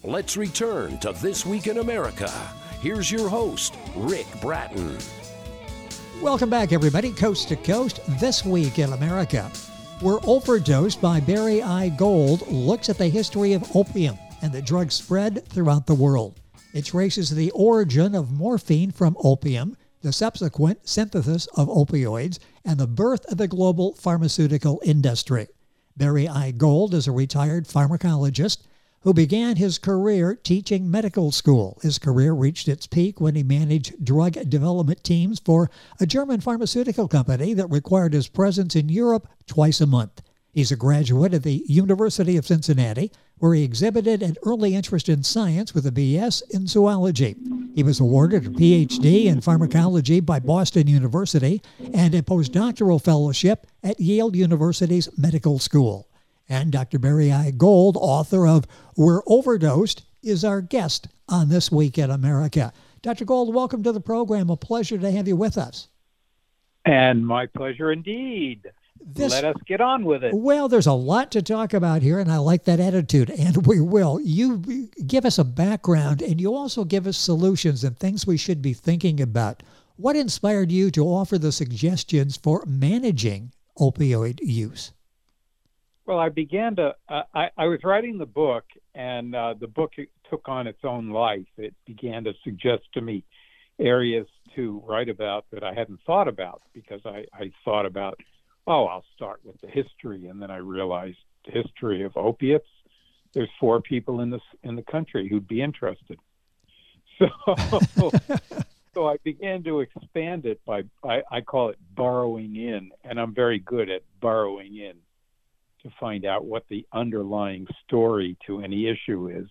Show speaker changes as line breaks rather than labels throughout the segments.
Let's return to This Week in America. Here's your host, Rick Bratton.
Welcome back, everybody, coast to coast. This Week in America. We're Overdosed by Barry I. Gold looks at the history of opium and the drug spread throughout the world. It traces the origin of morphine from opium, the subsequent synthesis of opioids, and the birth of the global pharmaceutical industry. Barry I. Gold is a retired pharmacologist who began his career teaching medical school. His career reached its peak when he managed drug development teams for a German pharmaceutical company that required his presence in Europe twice a month. He's a graduate of the University of Cincinnati, where he exhibited an early interest in science with a B.S. in zoology. He was awarded a Ph.D. in pharmacology by Boston University and a postdoctoral fellowship at Yale University's Medical School. And Dr. Barry I. Gold, author of We're Overdosed, is our guest on This Week in America. Dr. Gold, welcome to the program. A pleasure to have you with us.
And my pleasure indeed. Let us get on with it.
Well, there's a lot to talk about here, and I like that attitude, and we will. You give us a background, and you also give us solutions and things we should be thinking about. What inspired you to offer the suggestions for managing opioid use?
Well, I began to, I was writing the book, and the book took on its own life. It began to suggest to me areas to write about that I hadn't thought about, because I thought about, I'll start with the history, and then I realized the history of opiates. There's 4 people in the country who'd be interested. So, so I began to expand it by I call it burrowing in, and I'm very good at burrowing in to find out what the underlying story to any issue is.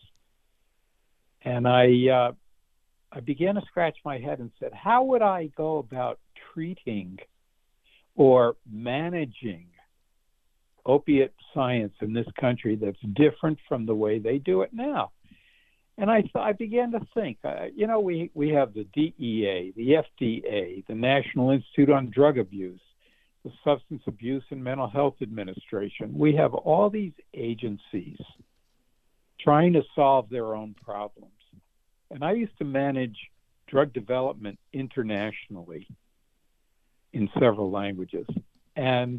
And I began to scratch my head and said, how would I go about treating or managing opiate science in this country that's different from the way they do it now? And I began to think, we have the DEA, the FDA, the National Institute on Drug Abuse, the Substance Abuse and Mental Health Administration. We have all these agencies trying to solve their own problems. And I used to manage drug development internationally in several languages. And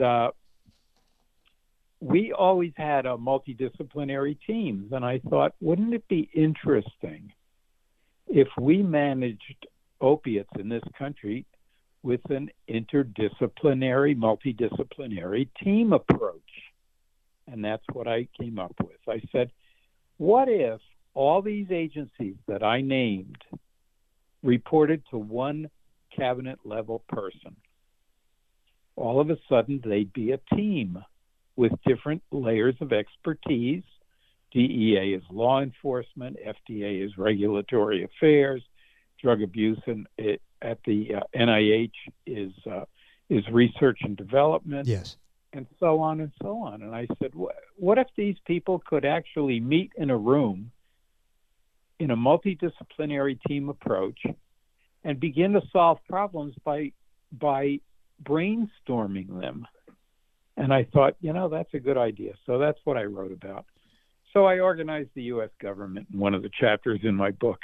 we always had a multidisciplinary teams. And I thought, wouldn't it be interesting if we managed opiates in this country with an interdisciplinary, multidisciplinary team approach? And that's what I came up with. I said, what if all these agencies that I named reported to one cabinet-level person? All of a sudden, they'd be a team with different layers of expertise. DEA is law enforcement, FDA is regulatory affairs, drug abuse and at the NIH is research and development,
yes,
and so on and so on. And I said, what if these people could actually meet in a room in a multidisciplinary team approach and begin to solve problems by brainstorming them? And I thought, that's a good idea. So that's what I wrote about. So I organized the U.S. government in one of the chapters in my book.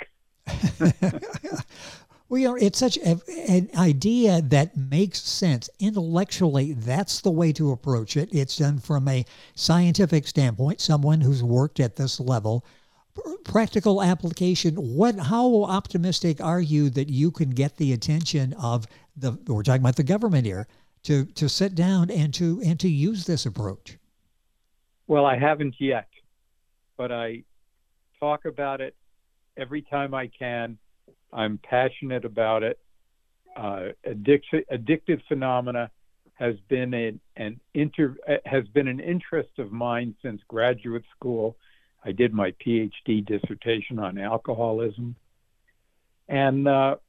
Well, it's such an idea that makes sense. Intellectually, that's the way to approach it. It's done from a scientific standpoint, someone who's worked at this level. Practical application, how optimistic are you that you can get the attention of we're talking about the government here, to sit down and to use this approach?
Well, I haven't yet, but I talk about it every time I can. I'm passionate about it. Addictive phenomena has been an interest of mine since graduate school. I did my PhD dissertation on alcoholism, and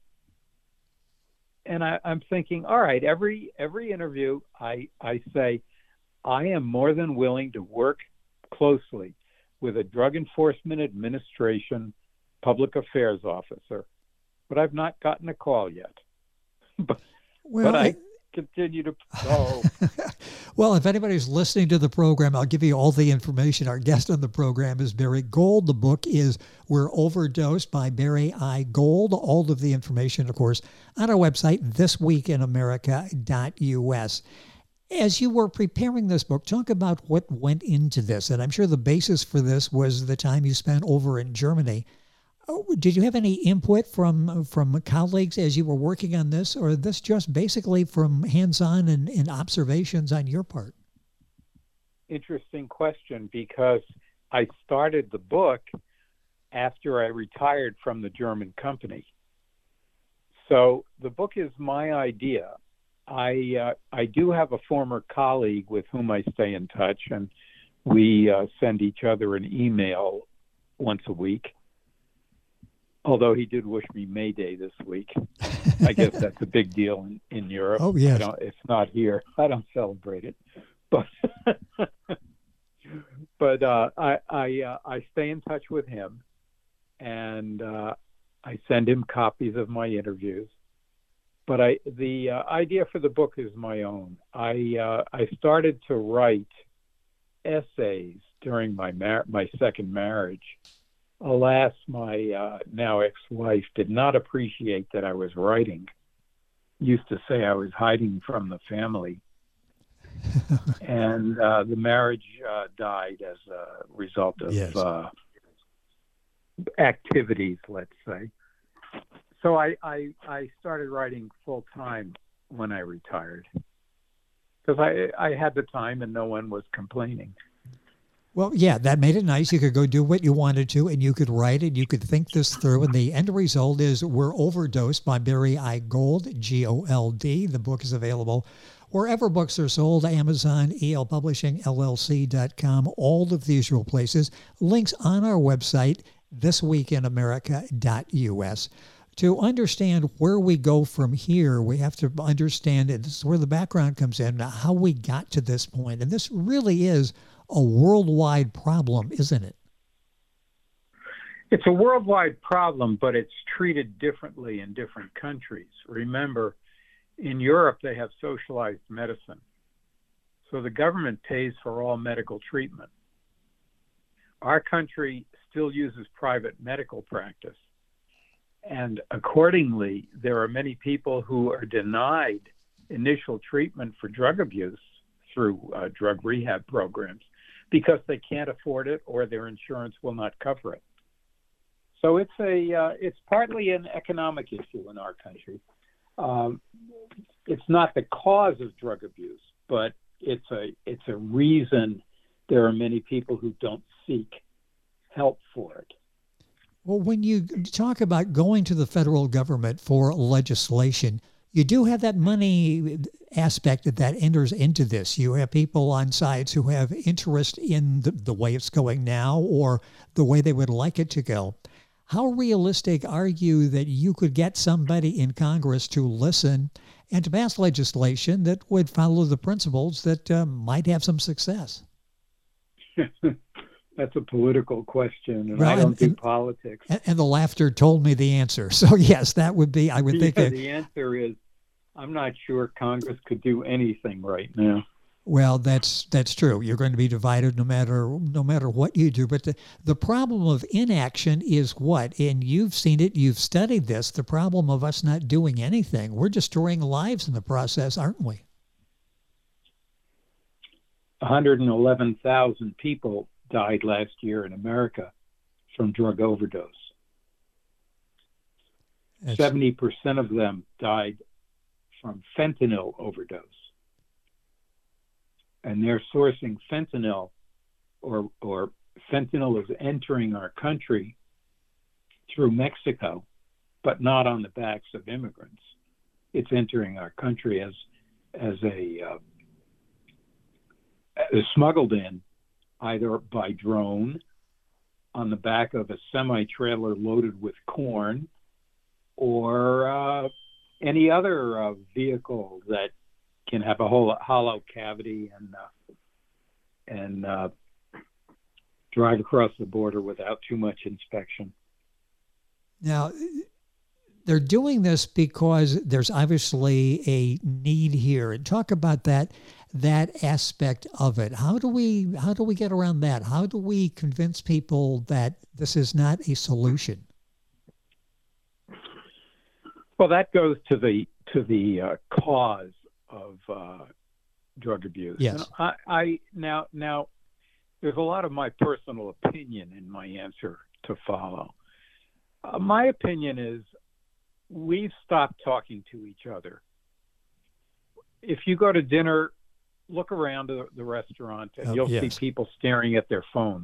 I'm thinking, all right, every interview I say I am more than willing to work closely with a Drug Enforcement Administration public affairs officer, but I've not gotten a call yet. but continue to. Oh,
Well, if anybody's listening to the program, I'll give you all the information. Our guest on the program is Barry Gold. The book is We're Overdosed by Barry I. Gold. All of the information, of course, on our website, thisweekinamerica.us. As you were preparing this book, talk about what went into this. And I'm sure the basis for this was the time you spent over in Germany. Did you have any input from colleagues as you were working on this, or this just basically from hands-on and observations on your part?
interesting question, because I started the book after I retired from the German company. So the book is my idea. I do have a former colleague with whom I stay in touch, and we send each other an email once a week. Although he did wish me May Day this week. I guess that's a big deal in Europe.
Oh, yes.
It's not here. I don't celebrate it. But I stay in touch with him, and I send him copies of my interviews. But the idea for the book is my own. I started to write essays during my second marriage. Alas, my now ex-wife did not appreciate that I was writing. Used to say I was hiding from the family. And the marriage died as a result of
Yes.
activities, let's say. So I started writing full time when I retired, because I had the time and no one was complaining.
Well, yeah, that made it nice. You could go do what you wanted to, and you could write it. You could think this through. And the end result is We're Overdosed by Barry I. Gold, G-O-L-D. The book is available wherever books are sold, Amazon, EL Publishing, LLC.com, all of the usual places. Links on our website, thisweekinamerica.us. To understand where we go from here, we have to understand, and this is where the background comes in, how we got to this point. And this really is a worldwide problem, isn't it?
It's a worldwide problem, but it's treated differently in different countries. Remember, in Europe, they have socialized medicine. So the government pays for all medical treatment. Our country still uses private medical practice. And accordingly, there are many people who are denied initial treatment for drug abuse through drug rehab programs because they can't afford it or their insurance will not cover it. So it's partly an economic issue in our country. It's not the cause of drug abuse, but it's a reason there are many people who don't seek help for it.
Well, when you talk about going to the federal government for legislation, you do have that money aspect that enters into this. You have people on sides who have interest in the way it's going now or the way they would like it to go. How realistic are you that you could get somebody in Congress to listen and to pass legislation that would follow the principles that might have some success?
That's a political question, and
Well,
I don't do politics.
And the laughter told me the answer. So yes, that would be, I would think.
The answer is, I'm not sure Congress could do anything right now.
Well, that's true. You're going to be divided no matter what you do. But the problem of inaction is what? And you've seen it, you've studied this, the problem of us not doing anything. We're destroying lives in the process, aren't we?
111,000 people died last year in America from drug overdose. 70% of them died from fentanyl overdose. And they're sourcing fentanyl, or fentanyl is entering our country through Mexico, but not on the backs of immigrants. It's entering our country as smuggled in, either by drone on the back of a semi-trailer loaded with corn, or any other vehicle that can have a whole hollow cavity and drive across the border without too much inspection.
Now, They're doing this because there's obviously a need here. And talk about that aspect of it. How do we get around that? How do we convince people that this is not a solution?
Well, that goes to the cause of drug abuse.
Yes.
And now there's a lot of my personal opinion in my answer to follow. My opinion is we've stopped talking to each other. If you go to dinner, look around the restaurant and you'll see people staring at their phones.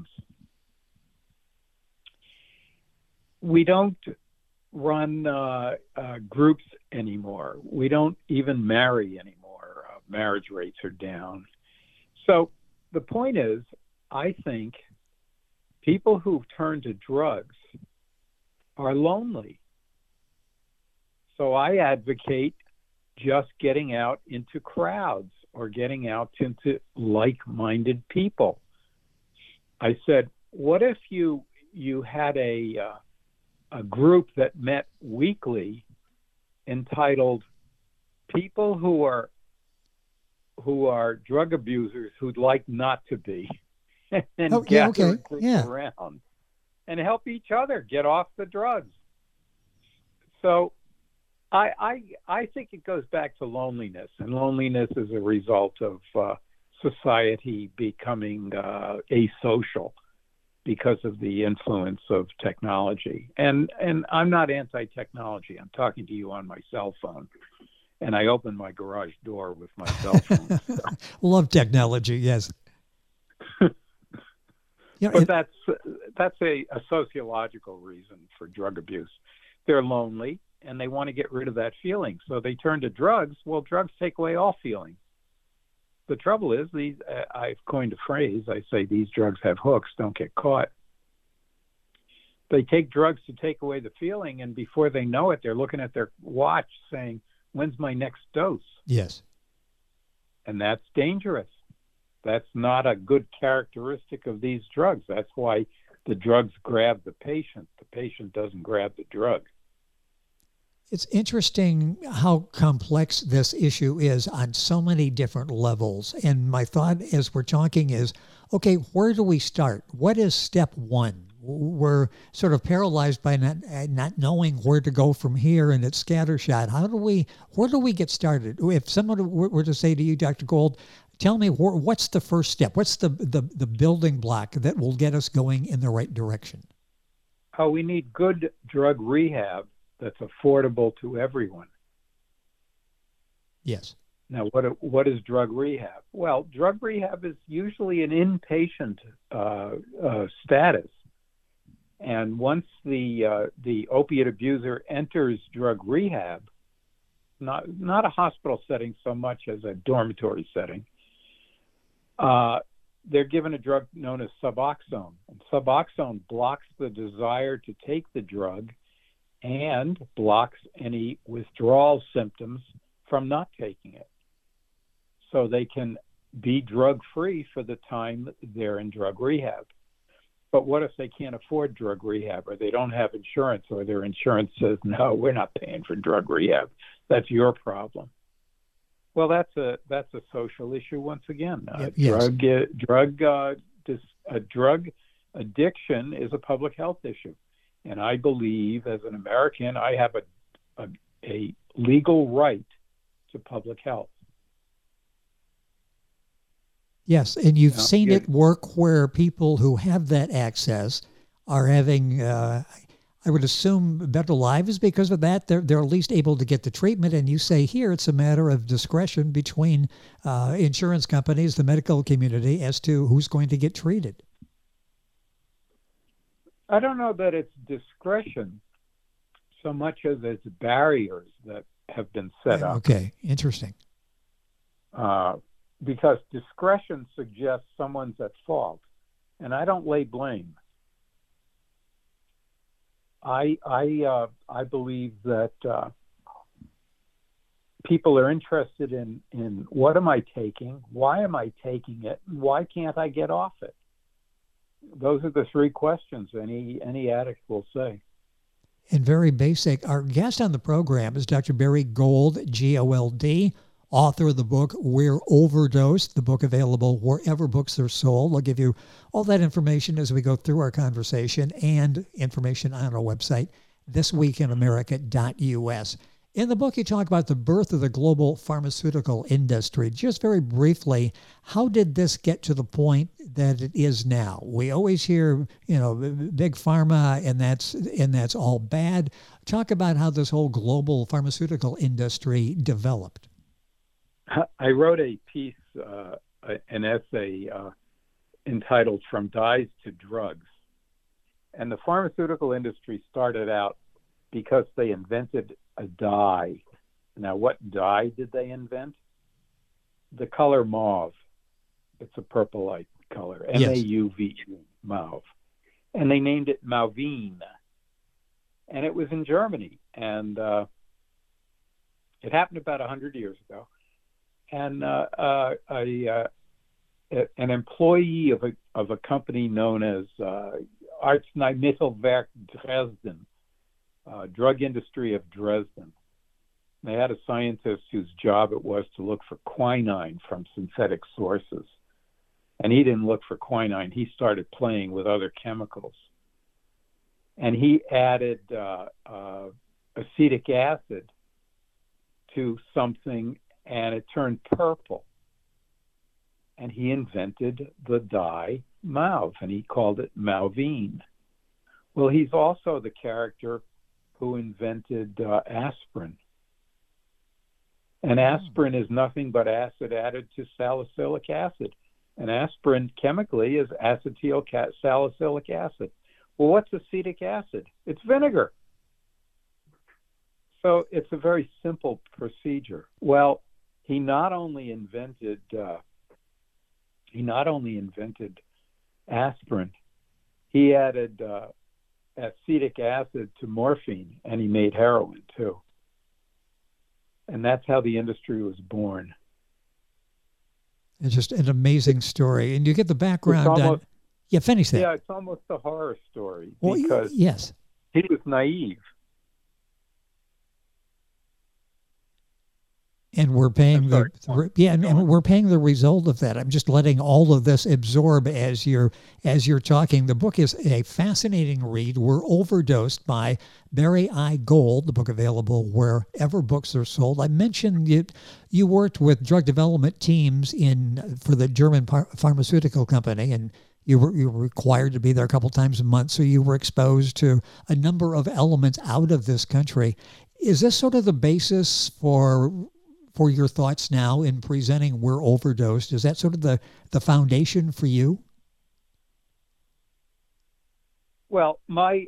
We don't run groups anymore. We don't even marry anymore. Marriage rates are down. So the point is, I think people who turn to drugs are lonely. So I advocate just getting out into crowds or getting out into like-minded people. I said, what if you had a group that met weekly entitled People Who Are Drug Abusers Who'd Like Not to Be, and gather around and help each other get off the drugs. So I think it goes back to loneliness, and loneliness is a result of society becoming asocial because of the influence of technology. And I'm not anti-technology. I'm talking to you on my cell phone, and I open my garage door with my cell phone.
Love technology, yes.
But that's a sociological reason for drug abuse. They're lonely, and they want to get rid of that feeling. So they turn to drugs. Well, drugs take away all feeling. The trouble is, I've coined a phrase. I say these drugs have hooks, don't get caught. They take drugs to take away the feeling, and before they know it, they're looking at their watch saying, when's my next dose?
Yes.
And that's dangerous. That's not a good characteristic of these drugs. That's why the drugs grab the patient. The patient doesn't grab the drug.
It's interesting how complex this issue is on so many different levels. And my thought as we're talking is, okay, where do we start? What is step one? We're sort of paralyzed by not knowing where to go from here, and it's scattershot. Where do we get started? If someone were to say to you, Dr. Gold, tell me what's the first step? What's the building block that will get us going in the right direction?
Oh, we need good drug rehab that's affordable to everyone.
Yes.
Now, what is drug rehab? Well, drug rehab is usually an inpatient status, and once the opiate abuser enters drug rehab, not a hospital setting so much as a dormitory setting, they're given a drug known as Suboxone. And Suboxone blocks the desire to take the drug and blocks any withdrawal symptoms from not taking it. So they can be drug-free for the time they're in drug rehab. But what if they can't afford drug rehab, or they don't have insurance, or their insurance says, no, we're not paying for drug rehab. That's your problem. Well, that's a social issue once again.
Yes.
Drug addiction is a public health issue. And I believe, as an American, I have a legal right to public health.
Yes, and you've seen it work where people who have that access are having, I would assume, better lives because of that. They're at least able to get the treatment. And you say here it's a matter of discretion between insurance companies, the medical community, as to who's going to get treated.
I don't know that it's discretion so much as it's barriers that have been set up.
Okay, interesting.
Because discretion suggests someone's at fault, and I don't lay blame. I believe that people are interested in what am I taking, why am I taking it, and why can't I get off it? Those are the three questions any addict will say.
and very basic. Our guest on the program is Dr. Barry Gold, Gold, author of the book We're Overdosed, the book available wherever books are sold. I'll give you all that information as we go through our conversation and information on our website, thisweekinamerica.us. In the book, you talk about the birth of the global pharmaceutical industry. Just very briefly, how did this get to the point that it is now? We always hear, big pharma, and that's all bad. Talk about how this whole global pharmaceutical industry developed.
I wrote a piece, an essay entitled From Dyes to Drugs. And the pharmaceutical industry started out because they invented a dye. Now, what dye did they invent? The color mauve. It's a purple-like color, M-A-U-V-E, mauve. And they named it Mauvine. And it was in Germany. And it happened about 100 years ago. And an employee of a company known as Arzneimittelwerk Dresden, drug industry of Dresden. They had a scientist whose job it was to look for quinine from synthetic sources. And he didn't look for quinine. He started playing with other chemicals. And he added acetic acid to something, and it turned purple. And he invented the dye mauve, and he called it Mauvine. Well, he's also the character who invented aspirin. And aspirin is nothing but acid added to salicylic acid. And aspirin chemically is acetyl salicylic acid. Well, what's acetic acid? It's vinegar. So it's a very simple procedure. Well, he not only invented aspirin, he added acetic acid to morphine, and he made heroin too. And that's how the industry was born.
It's just an amazing story. And you get the background. Finish that.
Yeah, it's almost a horror story
because yes,
he was naive.
And we're paying and we're paying the result of that. I'm just letting all of this absorb as you're talking. The book is a fascinating read. We're Overdosed by Barry I. Gold, the book available wherever books are sold. I mentioned you worked with drug development teams for the German pharmaceutical company, and you were required to be there a couple times a month, so you were exposed to a number of elements out of this country. Is this sort of the basis for your thoughts now in presenting We're Overdosed? Is that sort of the foundation for you?
Well, my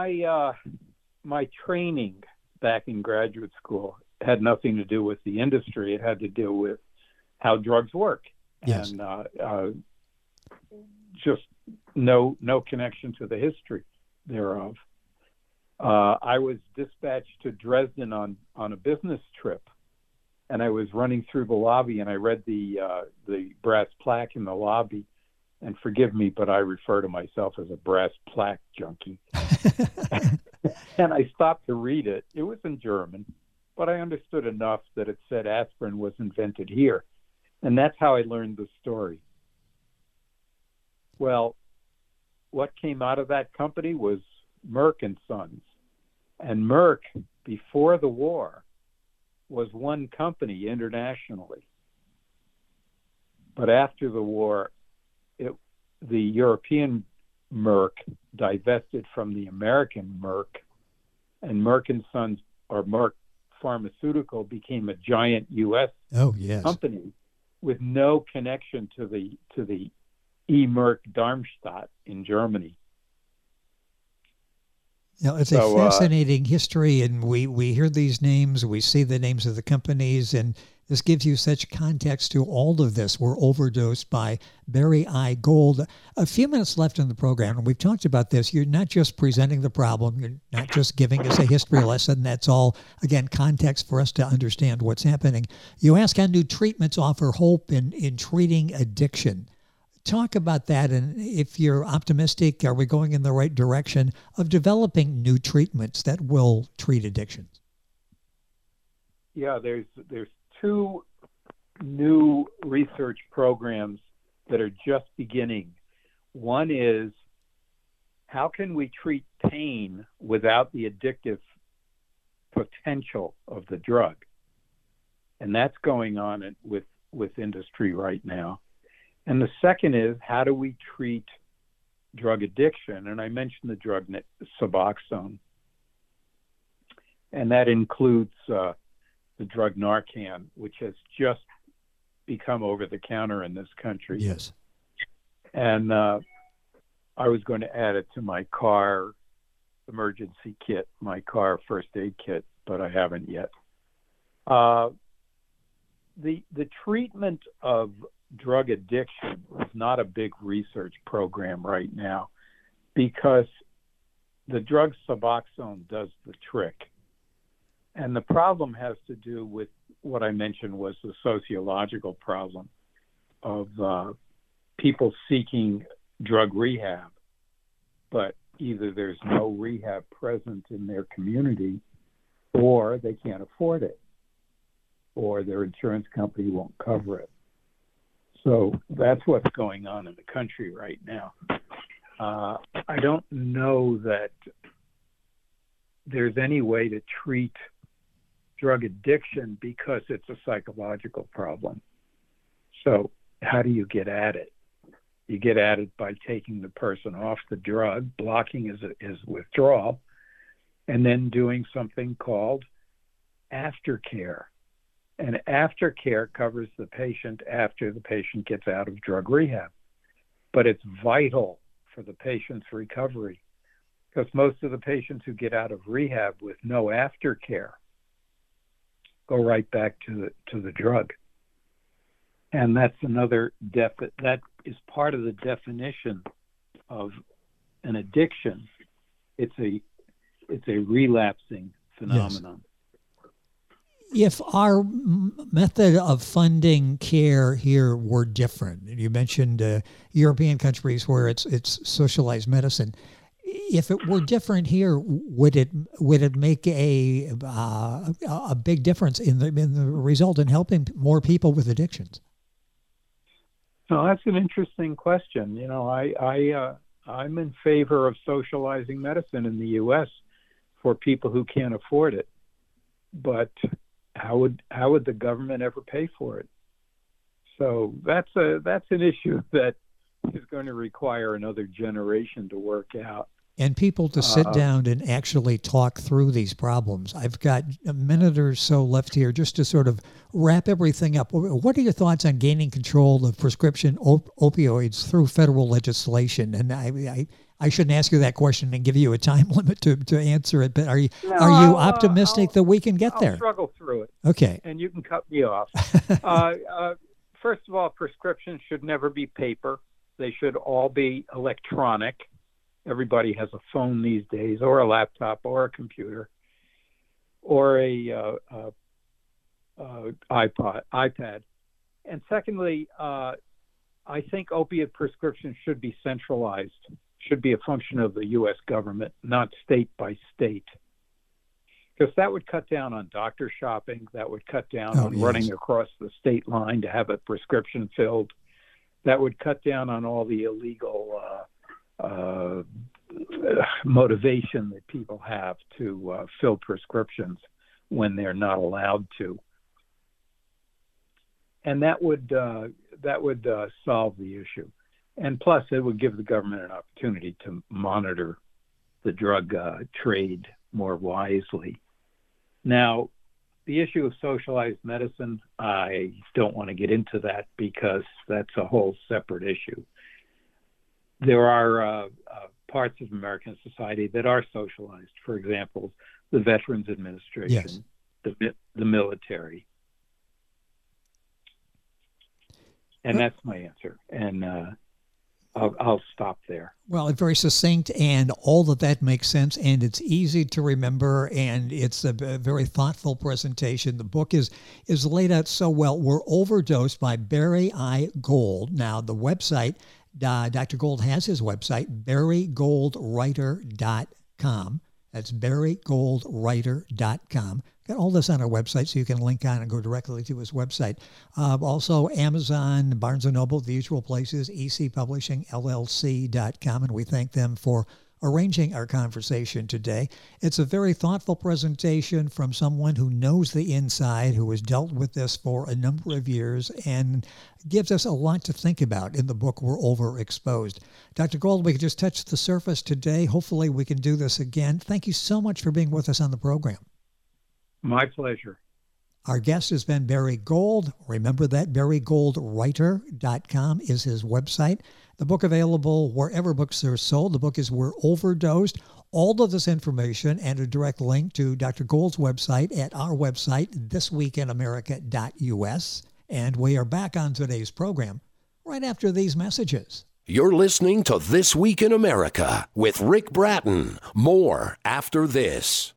training back in graduate school had nothing to do with the industry. It had to do with how drugs work.
Yes.
And just no connection to the history thereof. I was dispatched to Dresden on a business trip. And I was running through the lobby, and I read the brass plaque in the lobby. And forgive me, but I refer to myself as a brass plaque junkie. And I stopped to read it. It was in German, but I understood enough that it said aspirin was invented here. And that's how I learned the story. Well, what came out of that company was Merck and Sons. And Merck, before the war, was one company internationally. But after the war, the European Merck divested from the American Merck, and Merck and Sons, or Merck Pharmaceutical, became a giant U.S. company with no connection to the E. Merck Darmstadt in Germany.
It's a fascinating history, and we hear these names, we see the names of the companies, and this gives you such context to all of this. We're Overdosed by Barry I. Gold. A few minutes left in the program, and we've talked about this. You're not just presenting the problem. You're not just giving us a history lesson. That's all, again, context for us to understand what's happening. You ask how new treatments offer hope in treating addiction. Talk about that, and if you're optimistic, are we going in the right direction of developing new treatments that will treat addictions?
Yeah, there's two new research programs that are just beginning. One is, how can we treat pain without the addictive potential of the drug? And that's going on with industry right now. And the second is, how do we treat drug addiction? And I mentioned the drug Suboxone. And that includes the drug Narcan, which has just become over the counter in this country.
Yes.
And I was going to add it to my car emergency kit, my car first aid kit, but I haven't yet. The treatment of drug addiction is not a big research program right now because the drug Suboxone does the trick. And the problem has to do with what I mentioned was the sociological problem of people seeking drug rehab, but either there's no rehab present in their community or they can't afford it or their insurance company won't cover it. So that's what's going on in the country right now. I don't know that there's any way to treat drug addiction because it's a psychological problem. So how do you get at it? You get at it by taking the person off the drug, blocking his withdrawal, and then doing something called aftercare. And aftercare covers the patient after the patient gets out of drug rehab. But it's vital for the patient's recovery because most of the patients who get out of rehab with no aftercare go right back to the drug. And that's another that is part of the definition of an addiction. It's a relapsing phenomenon.
Yes. If our method of funding care here were different, you mentioned European countries where it's socialized medicine. If it were different here, would it make a big difference in the result in helping more people with addictions?
No, that's an interesting question. You know, I'm in favor of socializing medicine in the U.S. for people who can't afford it, but how would the government ever pay for it? So that's an issue that is going to require another generation to work out.
And people to sit down and actually talk through these problems. I've got a minute or so left here just to sort of wrap everything up. What are your thoughts on gaining control of prescription opioids through federal legislation? And I shouldn't ask you that question and give you a time limit to answer it, but are you optimistic that we can get there?
I'll struggle through it.
Okay.
And you can cut me off. First of all, prescriptions should never be paper. They should all be electronic. Everybody has a phone these days, or a laptop, or a computer, or a iPad. And secondly, I think opiate prescriptions should be centralized, should be a function of the U.S. government, not state by state. Because that would cut down on doctor shopping, that would cut down on running across the state line to have a prescription filled, that would cut down on all the illegal motivation that people have to fill prescriptions when they're not allowed to, and that would solve the issue. And plus, it would give the government an opportunity to monitor the drug trade more wisely. Now, the issue of socialized medicine, I don't want to get into that because that's a whole separate issue. There are parts of American society that are socialized. For example, the Veterans Administration, yes, the military. And that's my answer. And I'll stop there.
Well, it's very succinct, and all that makes sense, and it's easy to remember, and it's a very thoughtful presentation. The book is laid out so well. We're Overdosed by Barry I. Gold. Now, the website, Dr. Gold has his website, barrygoldwriter.com. That's barrygoldwriter.com. Got all this on our website, so you can link on and go directly to his website. Also, Amazon, Barnes & Noble, the usual places, ecpublishingllc.com, and we thank them for arranging our conversation today. It's a very thoughtful presentation from someone who knows the inside, who has dealt with this for a number of years, and gives us a lot to think about in the book, We're Overexposed. Dr. Gold, we could just touch the surface today. Hopefully we can do this again. Thank you so much for being with us on the program.
My pleasure.
Our guest has been Barry Gold. Remember that, barrygoldwriter.com is his website. The book available wherever books are sold. The book is We're Overdosed. All of this information and a direct link to Dr. Gold's website at our website, thisweekinamerica.us. And we are back on today's program right after these messages.
You're listening to This Week in America with Rick Bratton. More after this.